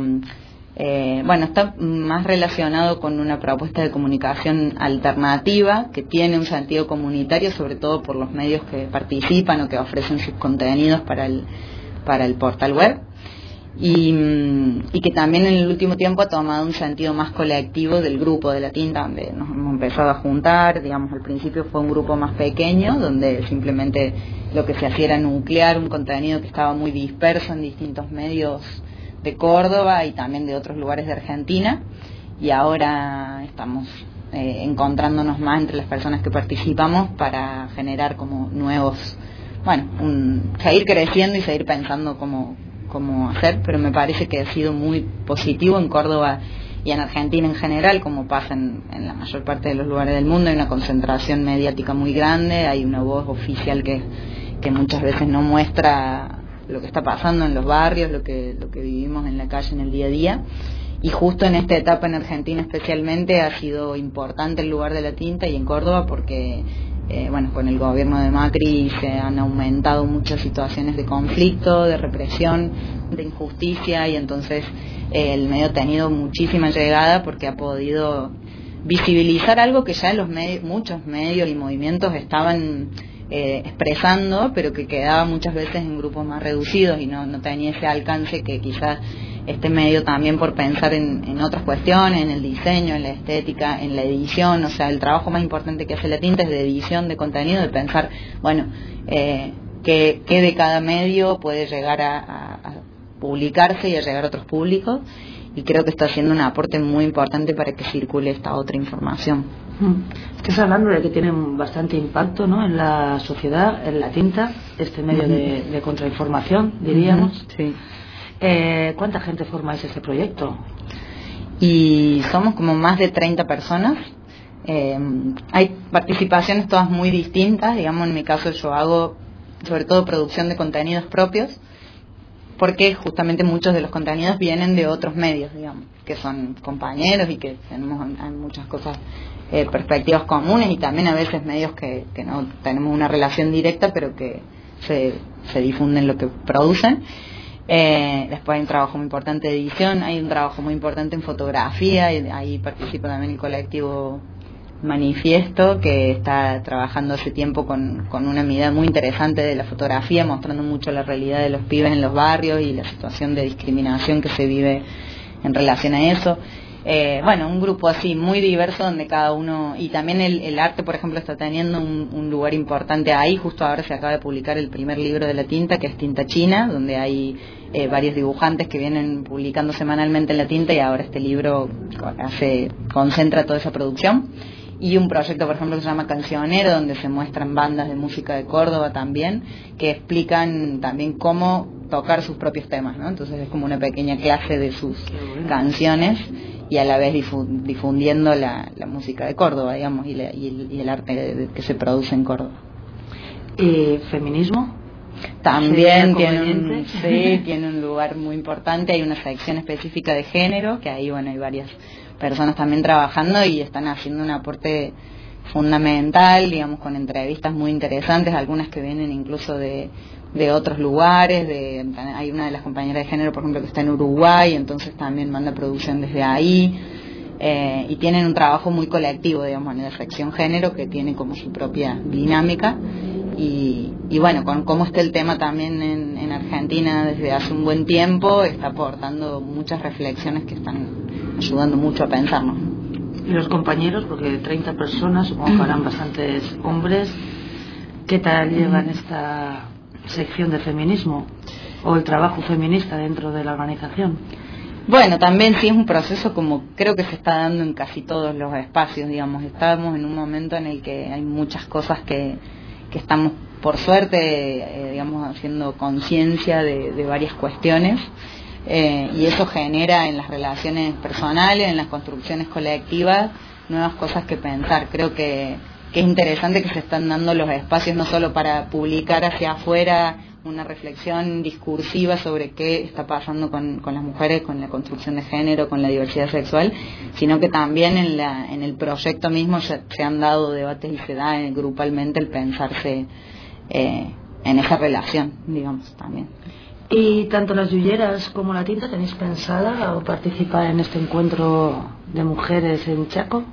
eh, bueno, está más relacionado con una propuesta de comunicación alternativa que tiene un sentido comunitario, sobre todo por los medios que participan o que ofrecen sus contenidos para el, para el portal web. Y, y que también en el último tiempo ha tomado un sentido más colectivo del grupo de la tinta, donde nos hemos empezado a juntar. Digamos, al principio fue un grupo más pequeño, donde simplemente lo que se hacía era nuclear un contenido que estaba muy disperso en distintos medios de Córdoba y también de otros lugares de Argentina, y ahora estamos eh, encontrándonos más entre las personas que participamos para generar como nuevos, bueno, un, seguir creciendo y seguir pensando cómo cómo hacer, pero me parece que ha sido muy positivo en Córdoba y en Argentina en general, como pasa en, en la mayor parte de los lugares del mundo. Hay una concentración mediática muy grande, hay una voz oficial que, que muchas veces no muestra lo que está pasando en los barrios, lo que, lo que vivimos en la calle en el día a día. Y justo en esta etapa en Argentina especialmente ha sido importante el lugar de la tinta, y en Córdoba porque Eh, bueno, con el gobierno de Macri se han aumentado muchas situaciones de conflicto, de represión, de injusticia, y entonces eh, el medio ha tenido muchísima llegada porque ha podido visibilizar algo que ya los medios, muchos medios y movimientos estaban eh, expresando, pero que quedaba muchas veces en grupos más reducidos y no, no tenía ese alcance que quizás este medio, también por pensar en, en otras cuestiones, en el diseño, en la estética, en la edición. O sea, el trabajo más importante que hace la tinta es de edición de contenido, de pensar, bueno, eh, qué, qué de cada medio puede llegar a, a, a publicarse y a llegar a otros públicos, y creo que está haciendo un aporte muy importante para que circule esta otra información. Estás hablando de que tiene bastante impacto, ¿no?, en la sociedad, en la tinta, este medio uh-huh. de, de contrainformación, diríamos. Uh-huh. Sí. Eh, ¿Cuánta gente formáis ese proyecto? Y somos como más de treinta personas. Eh, hay participaciones todas muy distintas. Digamos, en mi caso yo hago sobre todo producción de contenidos propios, porque justamente muchos de los contenidos vienen de otros medios, digamos, que son compañeros y que tenemos hay muchas cosas, eh, perspectivas comunes, y también a veces medios que, que no tenemos una relación directa, pero que se, se difunden lo que producen. Eh, después hay un trabajo muy importante de edición, hay un trabajo muy importante en fotografía, y ahí participa también el colectivo manifiesto, que está trabajando hace tiempo con, con una mirada muy interesante de la fotografía, mostrando mucho la realidad de los pibes en los barrios y la situación de discriminación que se vive en relación a eso. Eh, bueno, un grupo así muy diverso donde cada uno, y también el, el arte, por ejemplo, está teniendo un, un lugar importante ahí. Justo ahora se acaba de publicar el primer libro de la tinta, que es Tinta China, donde hay eh, varios dibujantes que vienen publicando semanalmente en la tinta, y ahora este libro hace, concentra toda esa producción. Y un proyecto, por ejemplo, que se llama Cancionero, donde se muestran bandas de música de Córdoba también, que explican también cómo tocar sus propios temas, ¿no? Entonces es como una pequeña clase de sus canciones, y a la vez difundiendo la, la música de Córdoba, digamos, y, la, y, el, y el arte de, de, que se produce en Córdoba. ¿Y feminismo? También tiene un, sí, tiene un lugar muy importante. Hay una sección específica de género, que ahí, bueno, hay varias personas también trabajando y están haciendo un aporte fundamental, digamos, con entrevistas muy interesantes, algunas que vienen incluso de, de otros lugares. De, hay una de las compañeras de género, por ejemplo, que está en Uruguay, entonces también manda producción desde ahí, eh, y tienen un trabajo muy colectivo, digamos, en la sección género, que tiene como su propia dinámica. Y, y bueno, con cómo está el tema también en, en Argentina desde hace un buen tiempo, está aportando muchas reflexiones que están ayudando mucho a pensarnos. Y los compañeros, porque treinta personas, supongo que habrán bastantes hombres, ¿qué tal llevan esta sección de feminismo o el trabajo feminista dentro de la organización? Bueno, también sí es un proceso como creo que se está dando en casi todos los espacios, digamos. Estamos en un momento en el que hay muchas cosas que, que estamos, por suerte, eh, digamos, haciendo conciencia de, de varias cuestiones. Eh, y eso genera en las relaciones personales, en las construcciones colectivas, nuevas cosas que pensar. Creo que, que es interesante que se están dando los espacios no solo para publicar hacia afuera una reflexión discursiva sobre qué está pasando con, con las mujeres, con la construcción de género, con la diversidad sexual, sino que también en, la, en el proyecto mismo se, se han dado debates y se da grupalmente el pensarse eh, en esa relación, digamos, también. ¿Y tanto las yuyeras como la tinta tenéis pensada o participar en este encuentro de mujeres en Chaco?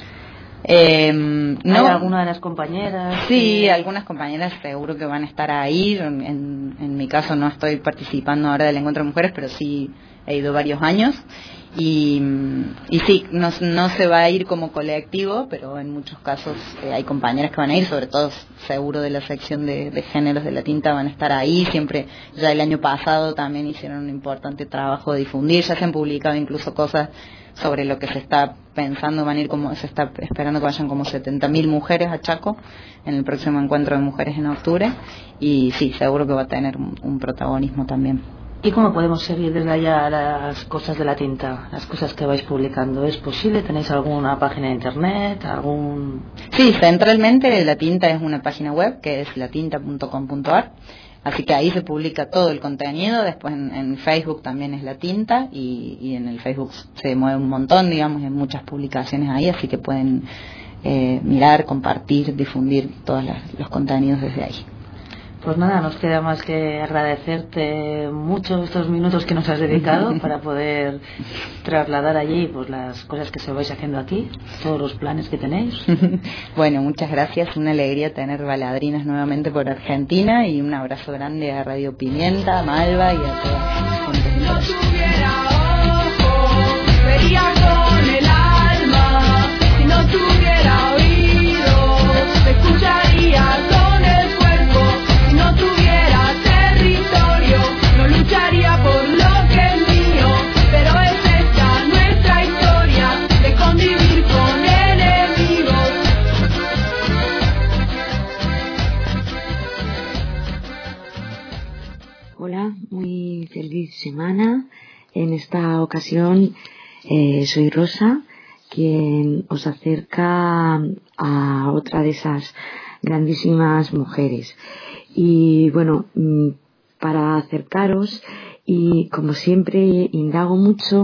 Eh, no. ¿Hay alguna de las compañeras? Sí, que... algunas compañeras seguro que van a estar ahí. En, en, en mi caso no estoy participando ahora del encuentro de mujeres, pero sí he ido varios años. Y, y sí, no, no se va a ir como colectivo, pero en muchos casos eh, hay compañeras que van a ir, sobre todo seguro de la sección de, de géneros de la tinta van a estar ahí. Siempre, ya el año pasado también hicieron un importante trabajo de difundir, ya se han publicado incluso cosas sobre lo que se está pensando, van a ir como, se está esperando que vayan como setenta mil mujeres a Chaco en el próximo encuentro de mujeres en octubre, y sí, seguro que va a tener un, un protagonismo también. ¿Y cómo podemos seguir desde allá las cosas de la tinta, las cosas que vais publicando? ¿Es posible? ¿Tenéis alguna página de internet? algún Sí, centralmente la tinta es una página web que es latinta punto com punto ar, así que ahí se publica todo el contenido. Después en, en Facebook también es la tinta, y, y en el Facebook se mueve un montón, digamos, hay muchas publicaciones ahí, así que pueden eh, mirar, compartir, difundir todos los, los contenidos desde ahí. Pues nada, nos queda más que agradecerte mucho estos minutos que nos has dedicado para poder trasladar allí pues las cosas que se vais haciendo aquí, todos los planes que tenéis. Bueno, muchas gracias, una alegría tener baladrinas nuevamente por Argentina, y un abrazo grande a Radio Pimienta, a Malva y a todas las fuentes. Si no tuviera ojos, vería con el alma. Si no tuviera oídos, te escucharía con el cuerpo. Si no tuviera territorio, no lucharía por lo que es mío. Pero es esta nuestra historia de convivir con enemigos. Hola, muy feliz semana. En esta ocasión eh, soy Rosa, quien os acerca a otra de esas grandísimas mujeres. Y bueno, para acercaros, y como siempre indago mucho,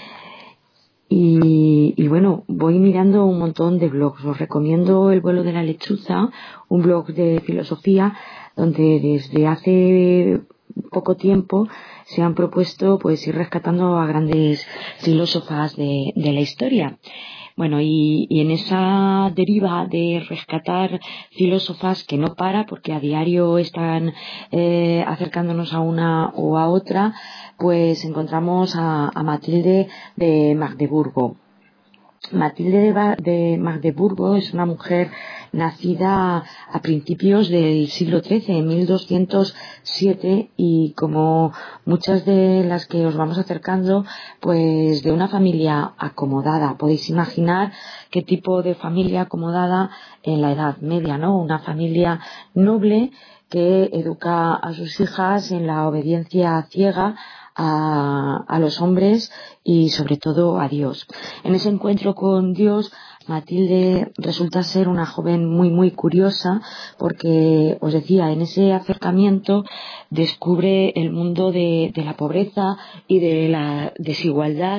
y, y bueno, voy mirando un montón de blogs. Os recomiendo El vuelo de la lechuza, un blog de filosofía donde desde hace poco tiempo se han propuesto pues ir rescatando a grandes filósofas de, de la historia. Bueno, y, y en esa deriva de rescatar filósofas que no para, porque a diario están eh, acercándonos a una o a otra, pues encontramos a, a Matilde de Magdeburgo. Matilde de, ba de Magdeburgo es una mujer nacida a principios del siglo trece, en mil doscientos siete, y como muchas de las que os vamos acercando, pues de una familia acomodada. Podéis imaginar qué tipo de familia acomodada en la Edad Media, ¿no? Una familia noble que educa a sus hijas en la obediencia ciega A, a los hombres y sobre todo a Dios. En ese encuentro con Dios, Matilde resulta ser una joven muy muy curiosa, porque os decía, en ese acercamiento descubre el mundo de, de la pobreza y de la desigualdad,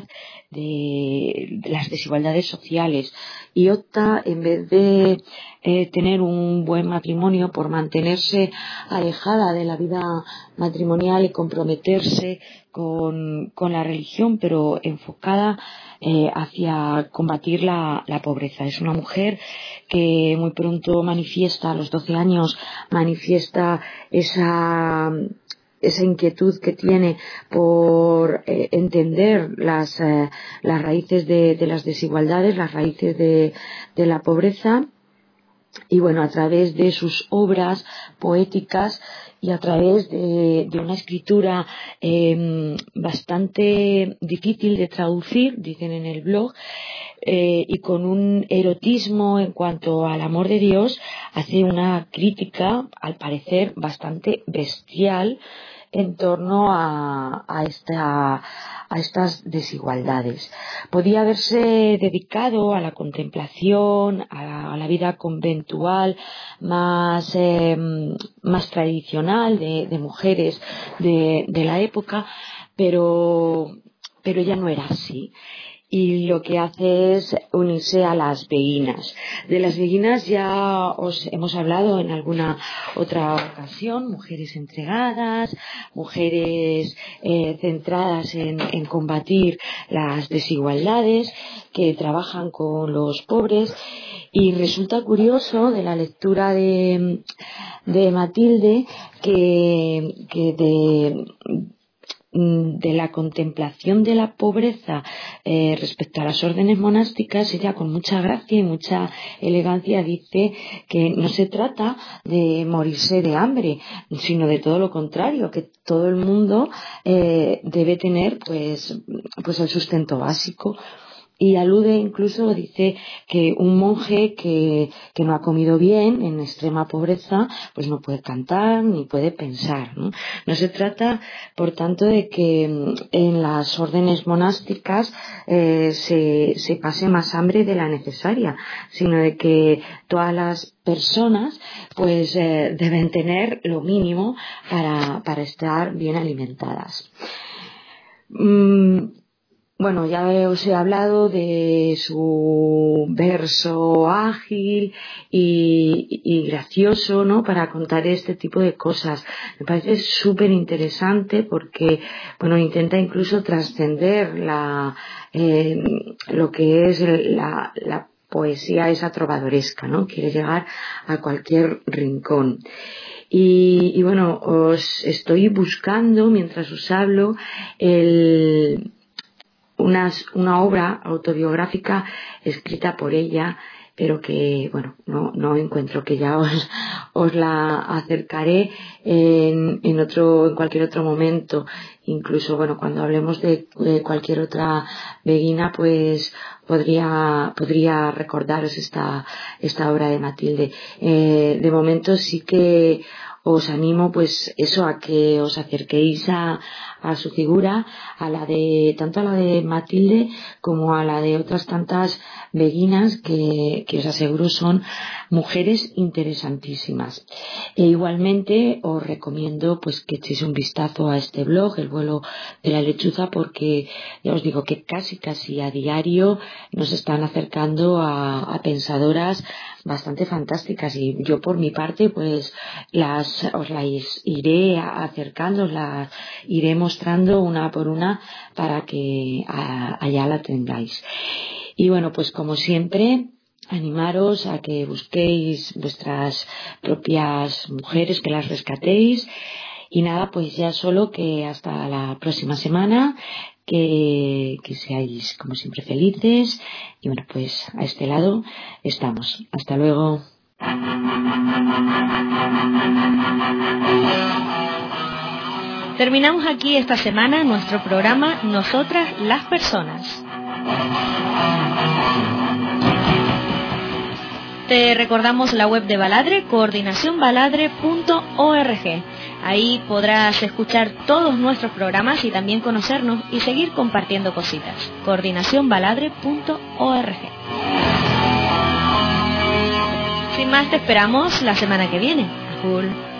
de, de las desigualdades sociales, y opta, en vez de eh, tener un buen matrimonio, por mantenerse alejada de la vida matrimonial y comprometerse con, con la religión, pero enfocada eh, hacia combatir la, la pobreza. Es una mujer que muy pronto manifiesta, a los doce años, manifiesta esa esa inquietud que tiene por eh, entender las, eh, las raíces de, de las desigualdades, las raíces de, de la pobreza. Y bueno, a través de sus obras poéticas y a través de, de una escritura eh, bastante difícil de traducir, dicen en el blog, eh, y con un erotismo en cuanto al amor de Dios, hace una crítica, al parecer, bastante bestial en torno a, a, esta, a estas desigualdades. Podía haberse dedicado a la contemplación, a la, a la vida conventual más, eh, más tradicional de, de mujeres de, de la época, pero, pero ya no era así. Y lo que hace es unirse a las beguinas. De las beguinas ya os hemos hablado en alguna otra ocasión, mujeres entregadas, mujeres eh, centradas en, en combatir las desigualdades, que trabajan con los pobres. Y resulta curioso de la lectura de, de Matilde que, que de... de la contemplación de la pobreza eh, respecto a las órdenes monásticas, ella con mucha gracia y mucha elegancia dice que no se trata de morirse de hambre, sino de todo lo contrario, que todo el mundo eh, debe tener pues, pues el sustento básico. Y alude, incluso dice que un monje que, que no ha comido bien, en extrema pobreza, pues no puede cantar ni puede pensar, ¿no? No se trata, por tanto, de que en las órdenes monásticas eh, se, se pase más hambre de la necesaria, sino de que todas las personas pues eh, deben tener lo mínimo para, para estar bien alimentadas. Mm, Bueno, ya os he hablado de su verso ágil y, y gracioso, ¿no?, para contar este tipo de cosas. Me parece súper interesante porque, bueno, intenta incluso trascender la, eh, lo que es la, la poesía esa trovadoresca, ¿no? Quiere llegar a cualquier rincón. Y, y bueno, os estoy buscando, mientras os hablo, el... Una, una obra autobiográfica escrita por ella, pero que, bueno, no, no encuentro, que ya os, os la acercaré en, en otro, en cualquier otro momento. Incluso, bueno, cuando hablemos de, de cualquier otra beguina, pues podría, podría recordaros esta, esta obra de Matilde. Eh, de momento sí que os animo, pues eso, a que os acerquéis a, a su figura, a la de, tanto a la de Matilde como a la de otras tantas beguinas que, que os aseguro son mujeres interesantísimas. E igualmente os recomiendo pues que echéis un vistazo a este blog, El vuelo de la lechuza, porque ya os digo que casi casi a diario nos están acercando a, a pensadoras bastante fantásticas, y yo por mi parte pues las os las iré acercando, os las iré mostrando una por una para que a, allá la tengáis. Y bueno, pues como siempre, animaros a que busquéis vuestras propias mujeres, que las rescatéis. Y nada, pues ya solo que hasta la próxima semana, que, que seáis como siempre felices. Y bueno, pues a este lado estamos. Hasta luego. Terminamos aquí esta semana nuestro programa Nosotras las Personas. Te recordamos la web de Baladre, coordinación baladre punto org. Ahí podrás escuchar todos nuestros programas y también conocernos y seguir compartiendo cositas. coordinación baladre punto org. Sin más, te esperamos la semana que viene. Cool.